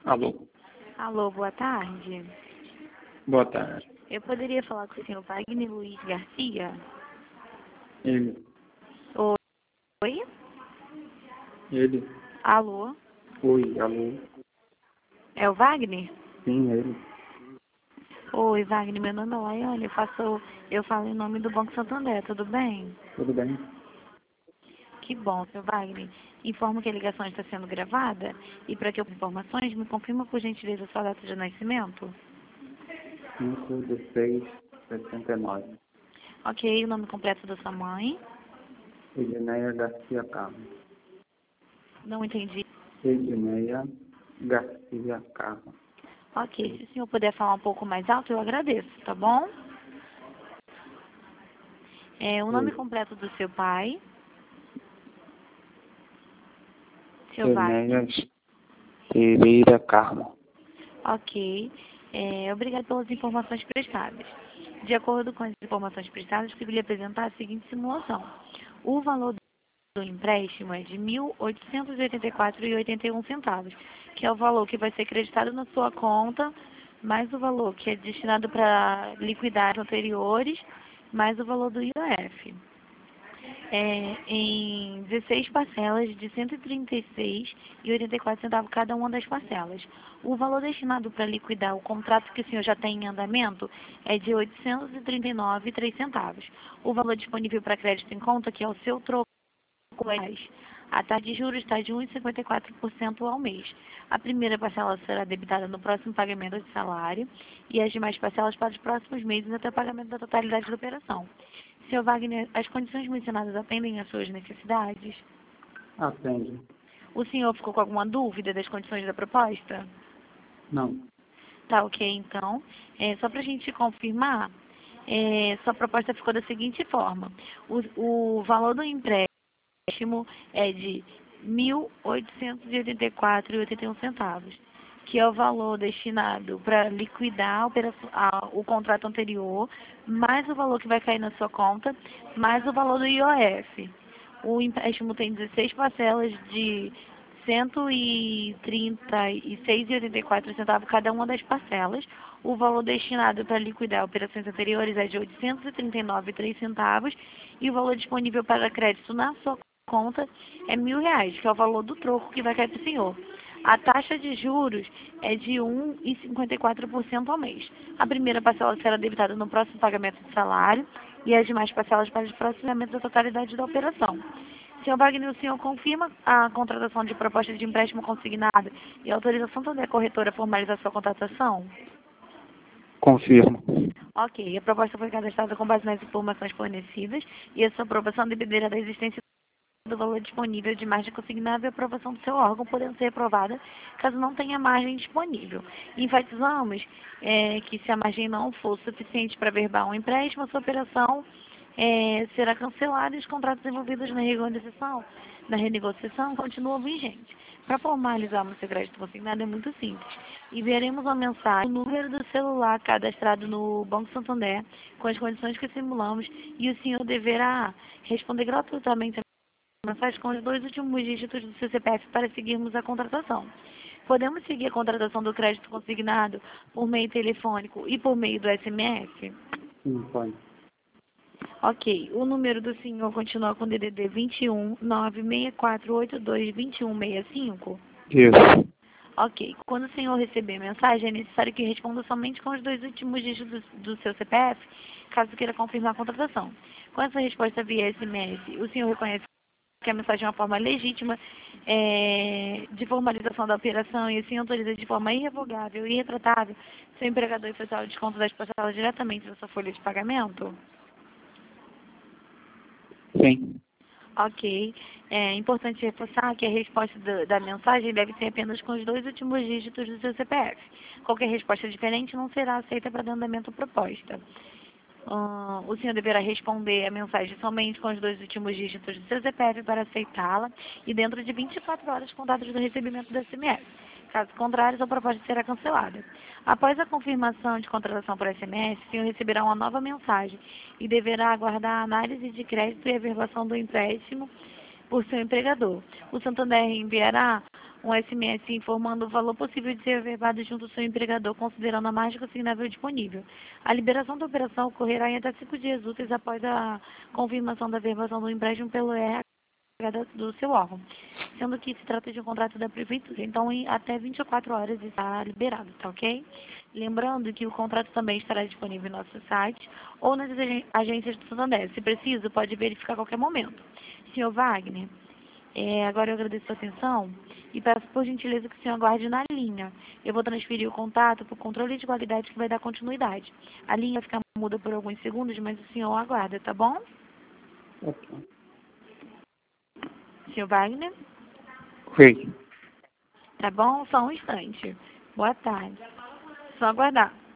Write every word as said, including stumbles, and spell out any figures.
Alô? Alô, boa tarde. Boa tarde. Eu poderia falar com o senhor Wagner Luiz Garcia? Ele. Oi? Ele. Alô? Oi, alô? É o Wagner? Sim, ele. Oi, Wagner, meu nome é Laiane, eu faço, eu falo em nome do Banco Santander, tudo bem? Tudo bem? Que bom, seu Wagner. Informo que a ligação está sendo gravada e para que eu informações, me confirma por gentileza a sua data de nascimento? cinco de seis de sessenta e nove. Ok, o nome completo da sua mãe? Edneia Garcia Carmo. Não entendi. Edneia Garcia Carmo. Ok, se o senhor puder falar um pouco mais alto, eu agradeço, tá bom? É, o nome Oi. completo do seu pai? Seu Wagner? Edneia Pereira Carmo. Ok. É, obrigado pelas informações prestadas. De acordo com as informações prestadas, eu lhe apresentar a seguinte simulação. O valor do empréstimo é de mil oitocentos e oitenta e quatro reais e oitenta e um centavos, que é o valor que vai ser creditado na sua conta, mais o valor que é destinado para liquidar anteriores, mais o valor do I O F. É, em dezesseis parcelas de cento e trinta e seis reais e oitenta e quatro centavos cada uma das parcelas. O valor destinado para liquidar o contrato que o senhor já tem em andamento é de oitocentos e trinta e nove reais e três centavos. O valor disponível para crédito em conta, que é o seu troco, é reais. A taxa de juros está de um vírgula cinquenta e quatro por cento ao mês. A primeira parcela será debitada no próximo pagamento de salário e as demais parcelas para os próximos meses até o pagamento da totalidade da operação. Senhor Wagner, as condições mencionadas atendem às suas necessidades? Atende. O senhor ficou com alguma dúvida das condições da proposta? Não. Tá ok, então. É, só para a gente confirmar, é, sua proposta ficou da seguinte forma. O, o valor do empréstimo é de mil oitocentos e oitenta e quatro reais e oitenta e um centavos, que é o valor destinado para liquidar a operação, a, o contrato anterior, mais o valor que vai cair na sua conta, mais o valor do I O F. O empréstimo tem dezesseis parcelas de cento e trinta e seis reais e oitenta e quatro centavos cada uma das parcelas. O valor destinado para liquidar operações anteriores é de oitocentos e trinta e nove reais e três centavos e o valor disponível para crédito na sua conta é mil reais, que é o valor do troco que vai cair para o senhor. A taxa de juros é de um vírgula cinquenta e quatro por cento ao mês. A primeira parcela será debitada no próximo pagamento de salário e as demais parcelas para o próximo pagamento da totalidade da operação. Senhor Wagner, o senhor confirma a contratação de proposta de empréstimo consignado e autorização da corretora a formalizar sua contratação? Confirmo. Ok, a proposta foi cadastrada com base nas informações fornecidas e a sua aprovação dependerá da existência do valor disponível de margem consignável e aprovação do seu órgão, podendo ser aprovada caso não tenha margem disponível. Enfatizamos é, que se a margem não for suficiente para verbar um empréstimo, a sua operação é, será cancelada e os contratos envolvidos na renegociação, na renegociação continuam vigentes. Para formalizarmos seu crédito consignado é muito simples. Enviaremos uma mensagem no número do celular cadastrado no Banco Santander com as condições que simulamos e o senhor deverá responder gratuitamente mensagem com os dois últimos dígitos do seu C P F para seguirmos a contratação. Podemos seguir a contratação do crédito consignado por meio telefônico e por meio do S M S? Sim, pode. Ok. O número do senhor continua com D D D vinte e um, nove seis quatro oito dois, dois um seis cinco? Isso. Ok. Quando o senhor receber a mensagem, é necessário que responda somente com os dois últimos dígitos do, do seu C P F, caso queira confirmar a contratação. Com essa resposta via S M S, o senhor reconhece que a mensagem é uma forma legítima é, de formalização da operação e assim autoriza de forma irrevogável e irretratável seu empregador efetuar o desconto das parcelas diretamente da sua folha de pagamento? Sim. Ok. É importante reforçar que a resposta da, da mensagem deve ser apenas com os dois últimos dígitos do seu C P F. Qualquer resposta diferente não será aceita para andamento proposta. Uh, o senhor deverá responder a mensagem somente com os dois últimos dígitos do seu C P F para aceitá-la e dentro de vinte e quatro horas contados do recebimento do S M S. Caso contrário, a proposta será cancelada. Após a confirmação de contratação por S M S, o senhor receberá uma nova mensagem e deverá aguardar a análise de crédito e a averbação do empréstimo por seu empregador. O Santander enviará um S M S informando o valor possível de ser averbado junto ao seu empregador, considerando a margem consignável disponível. A liberação da operação ocorrerá em até cinco dias úteis após a confirmação da averbação do empréstimo pelo R H do seu órgão, sendo que se trata de um contrato da prefeitura. Então, em até vinte e quatro horas está liberado, tá ok? Lembrando que o contrato também estará disponível no nosso site ou nas agências do Santander. Se preciso, pode verificar a qualquer momento. senhor Wagner, é, agora eu agradeço a sua atenção e peço por gentileza que o senhor aguarde na linha. Eu vou transferir o contato para o controle de qualidade que vai dar continuidade. A linha fica muda por alguns segundos, mas o senhor aguarda, tá bom? Ok. senhor Wagner? Oi. Tá bom? Só um instante. Boa tarde. Só aguardar.